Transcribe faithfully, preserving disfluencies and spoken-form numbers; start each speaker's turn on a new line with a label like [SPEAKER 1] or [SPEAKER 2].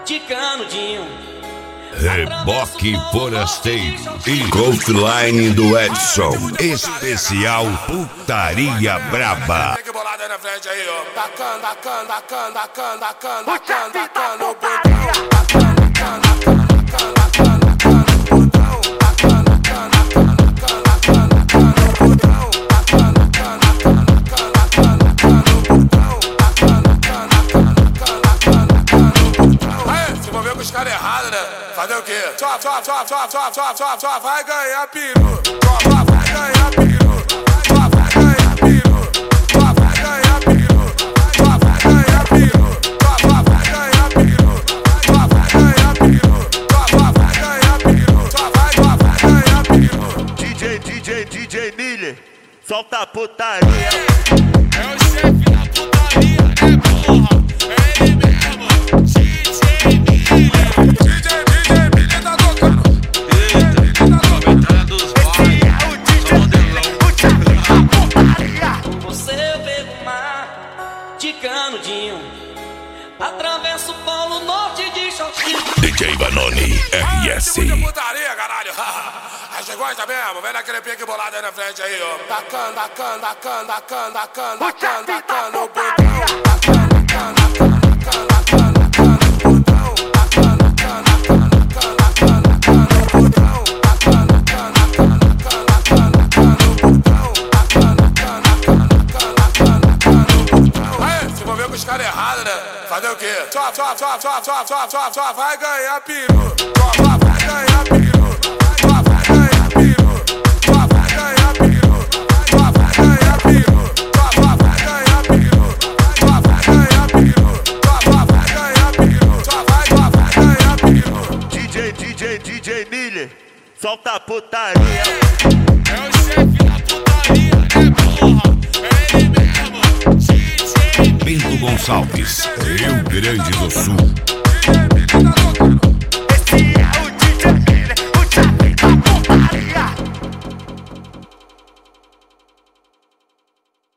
[SPEAKER 1] de canudinho.
[SPEAKER 2] Reboque Forasteiro e Golfline do Edson. Especial Putaria Braba.
[SPEAKER 3] Tem que bolar daí na frente aí, ó. Tacando, tacando, tacando, tacando, tacando, tacando, tacando o botão. Tacando, tacando, tacando, tacando, tacando o botão. Tacando, tacando, tacando, tacando, tacando o botão. Tacando, tacando, tacando, tacando, tacando o botão. Tacando, tacando, tacando, tacando, tacando o botão. Aí, se envolveu com os caras errados, né? Fazer o quê? Só, só, só, só, só, só, só, só vai ganhar peru. Só, só vai ganhar peru. Só vai ganhar peru. Só vai ganhar peru. Só vai ganhar peru. Só, só vai ganhar peru. Só vai ganhar peru. Só, só vai ganhar peru. Só vai, só vai ganhar peru.
[SPEAKER 4] D J, D J, D J Miller, solta a putaria.
[SPEAKER 3] É o chefe da putaria, né, porra? É ele mesmo, D J Miller.
[SPEAKER 1] De canudinho, atravessa o polo norte de Xoxi.
[SPEAKER 2] D J Vanoni, R S.
[SPEAKER 3] Muita putaria, caralho. Aí você gosta mesmo? Vem naquele pique bolado aí na frente aí, ó. Tacando, tacando, tacando, tacando, tacando, tacando, tacando o botão. Tacando, tacando, tacando, tacando, tacando o botão. Tacando, tacando, tacando, tacando, tacando o botão. Tacando, tacando, tacando, tacando, tacando o botão. Tacando, tacando, tacando, tacando, tacando o botão. Aí, se envolveu com os caras errados, né? Fazer o quê? Só, só, só, só, só, só, só, só vai ganhar peru. Só, só vai ganhar peru. Só vai ganhar peru. Só vai ganhar peru. Só vai ganhar peru. Só, só vai ganhar peru. Só vai ganhar peru. Só, só vai ganhar peru. Só vai, só vai ganhar peru.
[SPEAKER 4] D J, D J, D J Miller, solta a putaria.
[SPEAKER 3] É o chefe da putaria, né, porra? É ele mesmo, D J
[SPEAKER 2] Bento Gonçalves, Rio Grande do Sul.
[SPEAKER 3] Miller.